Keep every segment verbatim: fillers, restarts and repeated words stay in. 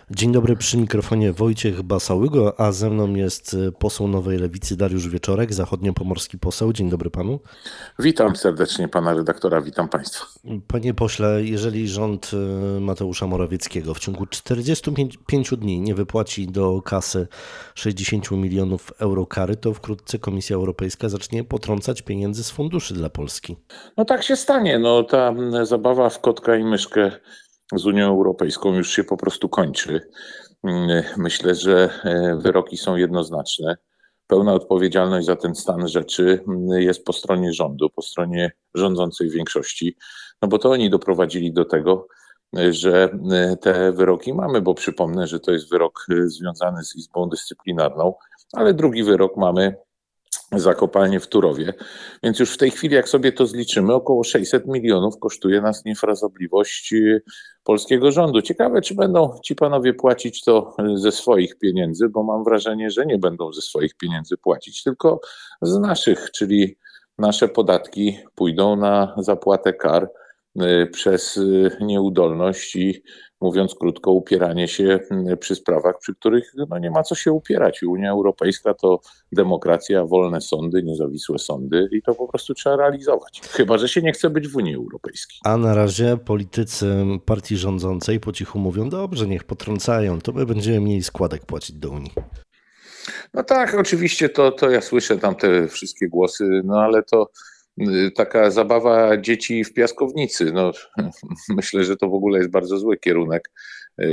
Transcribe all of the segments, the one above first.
Dzień dobry, przy mikrofonie Wojciech Basałygo, a ze mną jest y, poseł Nowej Lewicy Dariusz Wieczorek, zachodniopomorski poseł. Dzień dobry panu. Witam serdecznie pana redaktora, witam państwa. Panie pośle, jeżeli rząd y, Mateusza Morawieckiego w ciągu czterdziestu pięciu dni nie wypłaci do kasy sześćdziesiąt milionów euro kary, to wkrótce Komisja Europejska zacznie potrącać pieniędzy z funduszy dla Polski. No tak się stanie, no ta mm, zabawa w kotka i myszkę z Unią Europejską już się po prostu kończy. Mm, Myślę, że e, wyroki są jednoznaczne. Pełna odpowiedzialność za ten stan rzeczy mm, jest po stronie rządu, po stronie rządzącej większości, no bo to oni doprowadzili do tego, e, że e, te wyroki mamy, bo przypomnę, że to jest wyrok e, związany z Izbą Dyscyplinarną, ale drugi wyrok mamy za kopalnię w Turowie. Więc już w tej chwili, jak sobie to zliczymy, około sześćset milionów kosztuje nas niefrazobliwość y, polskiego rządu. Ciekawe, czy będą ci panowie płacić to y, ze swoich pieniędzy, bo mam wrażenie, że nie będą ze swoich pieniędzy płacić, tylko z naszych, czyli nasze podatki pójdą na zapłatę kar y, przez y, nieudolność i, mówiąc krótko, upieranie się y, przy sprawach, przy których no, nie ma co się upierać. Unia Europejska to demokracja, wolne sądy, niezawisłe sądy i to po prostu trzeba realizować. Chyba że się nie chce być w Unii Europejskiej. A na razie politycy partii rządzącej po cichu mówią, dobrze, niech potrącają, to my będziemy mniej składek płacić do Unii. No tak, oczywiście to, to ja słyszę tam te wszystkie głosy, no ale to y, taka zabawa dzieci w piaskownicy. No, myślę, że to w ogóle jest bardzo zły kierunek. Y,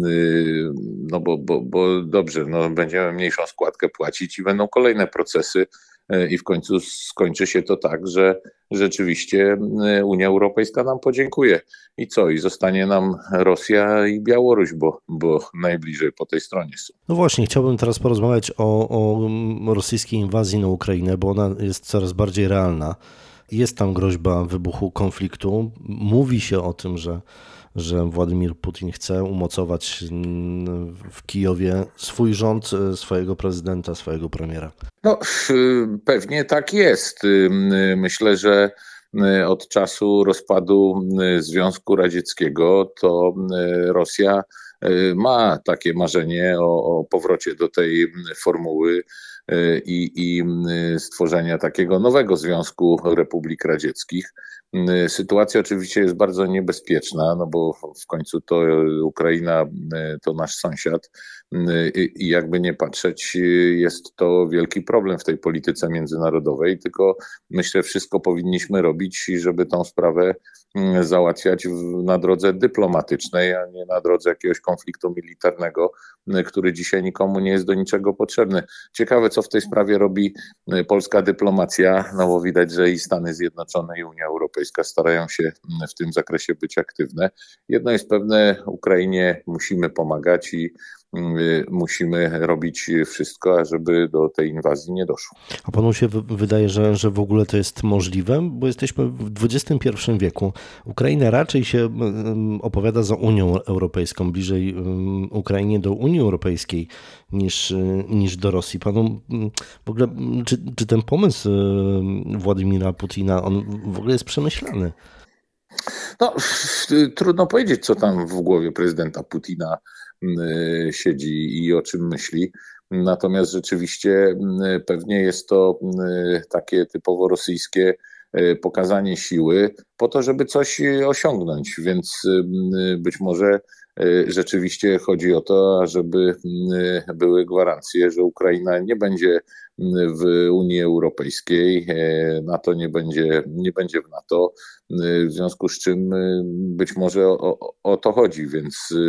y, No bo, bo, bo dobrze, no będziemy mniejszą składkę płacić i będą kolejne procesy y, i w końcu skończy się to tak, że rzeczywiście y, Unia Europejska nam podziękuje. I co? I zostanie nam Rosja i Białoruś, bo, bo najbliżej po tej stronie są. No właśnie, chciałbym teraz porozmawiać o, o rosyjskiej inwazji na Ukrainę, bo ona jest coraz bardziej realna. Jest tam groźba wybuchu konfliktu. Mówi się o tym, że, że Władimir Putin chce umocować mm, w Kijowie swój rząd, swojego prezydenta, swojego premiera. No, y, pewnie tak jest. Y, y, Myślę, że y, od czasu rozpadu y, Związku Radzieckiego to y, Rosja y, ma takie marzenie o, o powrocie do tej y, formuły y, i, i y, stworzenia takiego nowego Związku Republik Radzieckich. Y, Sytuacja oczywiście jest bardzo niebezpieczna, no bo w końcu to Ukraina y, to nasz sąsiad i i jakby nie patrzeć, jest to wielki problem w tej polityce międzynarodowej, tylko myślę, wszystko powinniśmy robić, żeby tą sprawę mm, załatwiać w- na drodze dyplomatycznej, a nie na drodze jakiegoś konfliktu militarnego, y, który dzisiaj nikomu nie jest do niczego potrzebny. Ciekawe, co w tej sprawie robi y, polska dyplomacja, no bo widać, że i Stany Zjednoczone, i Unia Europejska starają się mm, w tym zakresie być aktywne. Jedno jest pewne, Ukrainie musimy pomagać i y, musimy robić wszystko, ażeby do tej inwazji nie doszło. A panu się wy- wydaje, że, że w ogóle to jest możliwe? Bo jesteśmy w dwudziestym pierwszym wieku. Ukraina raczej się mm, opowiada za Unią Europejską, bliżej mm, Ukrainie do Unii Europejskiej niż, y, niż do Rosji. Panu mm, w ogóle, mm, czy, czy ten pomysł y, Władimira Putina, on w ogóle jest przemyślany? No, trudno powiedzieć, co tam w głowie prezydenta Putina y, siedzi i o czym myśli. Natomiast rzeczywiście y, pewnie jest to y, takie typowo rosyjskie y, pokazanie siły po to, żeby coś y, osiągnąć. Więc y, być może y, rzeczywiście chodzi o to, żeby y, były gwarancje, że Ukraina nie będzie w Unii Europejskiej, e, NATO nie będzie, nie będzie w NATO, e, w związku z czym e, być może o, o, o to chodzi, więc e,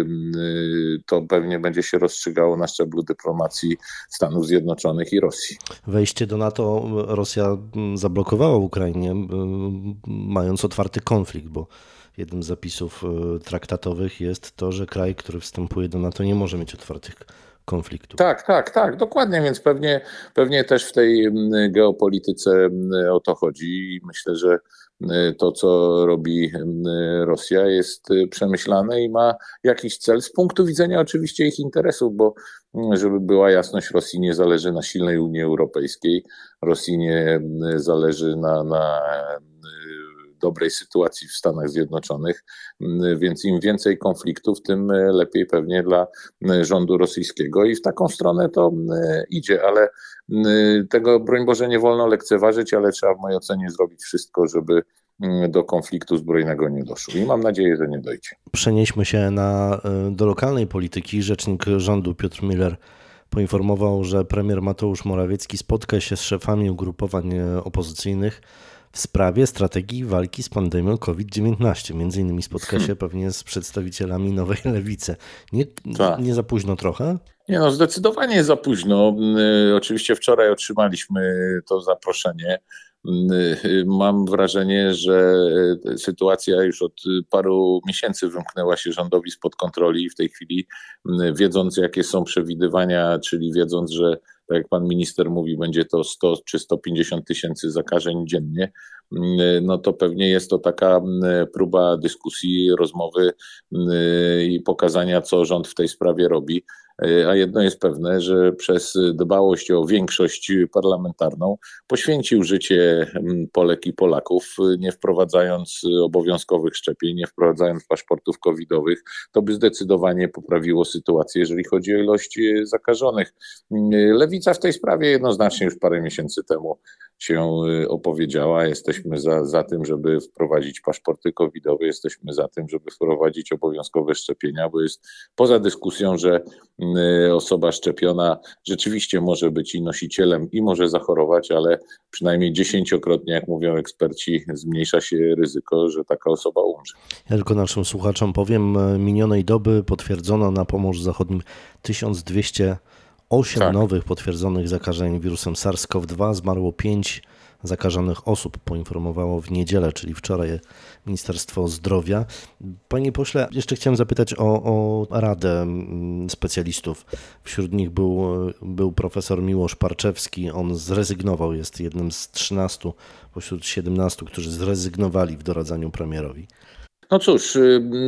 to pewnie będzie się rozstrzygało na szczeblu dyplomacji Stanów Zjednoczonych i Rosji. Wejście do NATO Rosja mm, zablokowała Ukrainie, mm, mając otwarty konflikt, bo jednym z zapisów y, traktatowych jest to, że kraj, który wstępuje do NATO, nie może mieć otwartych konfliktów. Tak, tak, tak, dokładnie, więc pewnie, pewnie też w tej mm, geopolityce mm, o to chodzi i myślę, że mm, to, co robi mm, Rosja jest y, przemyślane i ma jakiś cel z punktu widzenia oczywiście ich interesów, bo mm, żeby była jasność, Rosji nie zależy na silnej Unii Europejskiej, Rosji nie mm, zależy na, na dobrej sytuacji w Stanach Zjednoczonych, więc im więcej konfliktów, tym lepiej pewnie dla rządu rosyjskiego i w taką stronę to idzie, ale tego broń Boże nie wolno lekceważyć, ale trzeba w mojej ocenie zrobić wszystko, żeby do konfliktu zbrojnego nie doszło i mam nadzieję, że nie dojdzie. Przenieśmy się na, do lokalnej polityki. Rzecznik rządu Piotr Müller poinformował, że premier Mateusz Morawiecki spotka się z szefami ugrupowań opozycyjnych w sprawie strategii walki z pandemią kowid dziewiętnaście. Między innymi spotka się pewnie z przedstawicielami Nowej Lewicy. Nie, nie za późno trochę? Nie no, zdecydowanie za późno. Oczywiście wczoraj otrzymaliśmy to zaproszenie. Mam wrażenie, że sytuacja już od paru miesięcy wymknęła się rządowi spod kontroli i w tej chwili, wiedząc jakie są przewidywania, czyli wiedząc, że tak jak pan minister mówi, będzie to sto czy sto pięćdziesiąt tysięcy zakażeń dziennie, no to pewnie jest to taka próba dyskusji, rozmowy i pokazania, co rząd w tej sprawie robi. A jedno jest pewne, że przez dbałość o większość parlamentarną poświęcił życie Polek i Polaków, nie wprowadzając obowiązkowych szczepień, nie wprowadzając paszportów covidowych. To by zdecydowanie poprawiło sytuację, jeżeli chodzi o ilość zakażonych. Lewica w tej sprawie jednoznacznie już parę miesięcy temu się opowiedziała. Jesteśmy za, za tym, żeby wprowadzić paszporty covidowe, jesteśmy za tym, żeby wprowadzić obowiązkowe szczepienia, bo jest poza dyskusją, że osoba szczepiona rzeczywiście może być i nosicielem i może zachorować, ale przynajmniej dziesięciokrotnie, jak mówią eksperci, zmniejsza się ryzyko, że taka osoba umrze. Ja tylko naszym słuchaczom powiem, minionej doby potwierdzono na Pomorzu Zachodnim tysiąc dwieście osiem tak. nowych potwierdzonych zakażeń wirusem SARS-CoV dwa, zmarło pięć zakażonych osób, poinformowało w niedzielę, czyli wczoraj Ministerstwo Zdrowia. Panie pośle, jeszcze chciałem zapytać o, o radę specjalistów. Wśród nich był, był profesor Miłosz Parczewski, on zrezygnował, jest jednym z trzynastu pośród siedemnastu, którzy zrezygnowali w doradzaniu premierowi. No cóż,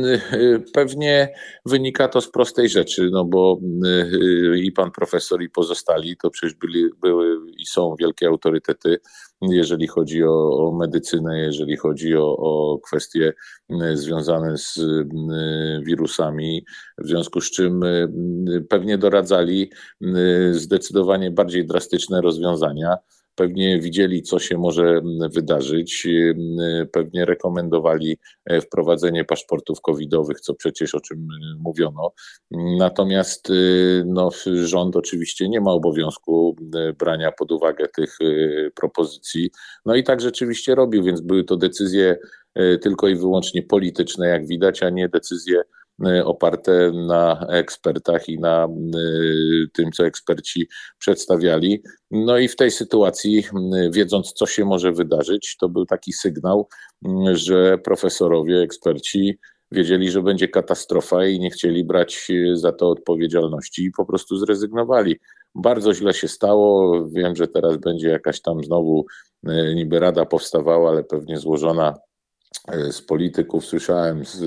pewnie wynika to z prostej rzeczy, no bo i pan profesor, i pozostali to przecież byli, były i są wielkie autorytety, jeżeli chodzi o, o medycynę, jeżeli chodzi o, o kwestie związane z wirusami, w związku z czym pewnie doradzali zdecydowanie bardziej drastyczne rozwiązania. Pewnie widzieli, co się może wydarzyć, pewnie rekomendowali wprowadzenie paszportów covidowych, co przecież o czym mówiono. Natomiast no, rząd oczywiście nie ma obowiązku brania pod uwagę tych propozycji. No i tak rzeczywiście robił, więc były to decyzje tylko i wyłącznie polityczne, jak widać, a nie decyzje oparte na ekspertach i na tym, co eksperci przedstawiali. No i w tej sytuacji, wiedząc, co się może wydarzyć, to był taki sygnał, że profesorowie, eksperci wiedzieli, że będzie katastrofa i nie chcieli brać za to odpowiedzialności i po prostu zrezygnowali. Bardzo źle się stało. Wiem, że teraz będzie jakaś tam znowu niby rada powstawała, ale pewnie złożona z polityków, słyszałem, z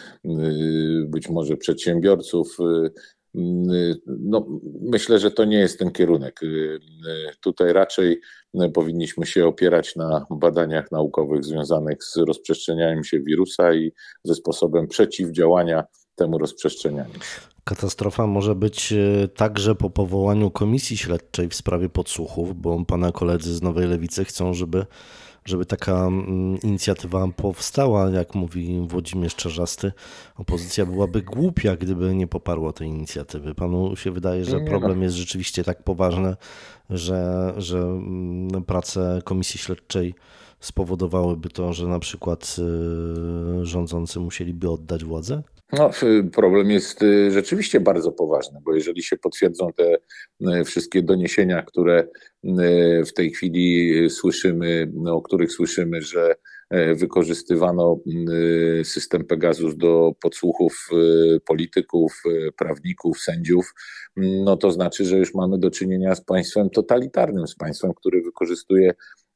być może przedsiębiorców. No, myślę, że to nie jest ten kierunek. Tutaj raczej powinniśmy się opierać na badaniach naukowych związanych z rozprzestrzenianiem się wirusa i ze sposobem przeciwdziałania temu rozprzestrzenianiu się. Katastrofa może być także po powołaniu komisji śledczej w sprawie podsłuchów, bo pana koledzy z Nowej Lewicy chcą, żeby żeby taka inicjatywa powstała, jak mówi Włodzimierz Czarzasty, opozycja byłaby głupia, gdyby nie poparła tej inicjatywy. Panu się wydaje, że problem jest rzeczywiście tak poważny, że, że prace komisji śledczej spowodowałyby to, że na przykład rządzący musieliby oddać władzę? No, problem jest rzeczywiście bardzo poważny, bo jeżeli się potwierdzą te wszystkie doniesienia, które w tej chwili słyszymy, o których słyszymy, że wykorzystywano system Pegasus do podsłuchów polityków, prawników, sędziów, no to znaczy, że już mamy do czynienia z państwem totalitarnym, z państwem, które wykorzystuje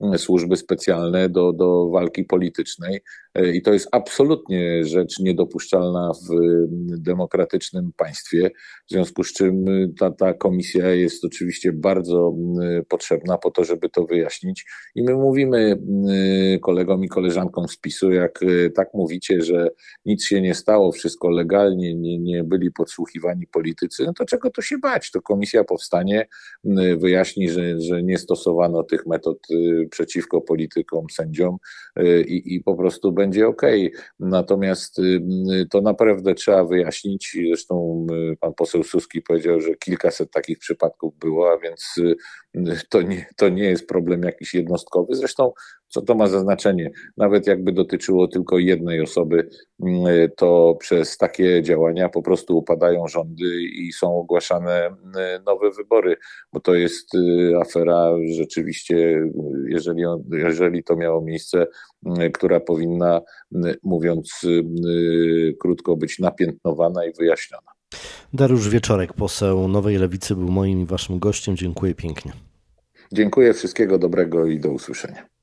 służby specjalne do, do walki politycznej i to jest absolutnie rzecz niedopuszczalna w demokratycznym państwie, w związku z czym ta, ta komisja jest oczywiście bardzo potrzebna po to, żeby to wyjaśnić i my mówimy kolegom i koleżankom z PiSu, jak tak mówicie, że nic się nie stało, wszystko legalnie, nie, nie byli podsłuchiwani politycy, no to czego tu się bać? To komisja powstanie, wyjaśni, że, że nie stosowano tych metod przeciwko politykom, sędziom i, i po prostu będzie okej. Natomiast to naprawdę trzeba wyjaśnić. Zresztą pan poseł Suski powiedział, że kilkaset takich przypadków było, a więc to nie, to nie jest problem jakiś jednostkowy. Zresztą co to ma za znaczenie? Nawet jakby dotyczyło tylko jednej osoby, to przez takie działania po prostu upadają rządy i są ogłaszane nowe wybory, bo to jest afera rzeczywiście, jeżeli, on, jeżeli to miało miejsce, która powinna, mówiąc krótko, być napiętnowana i wyjaśniona. Dariusz Wieczorek, poseł Nowej Lewicy, był moim i waszym gościem. Dziękuję pięknie. Dziękuję, wszystkiego dobrego i do usłyszenia.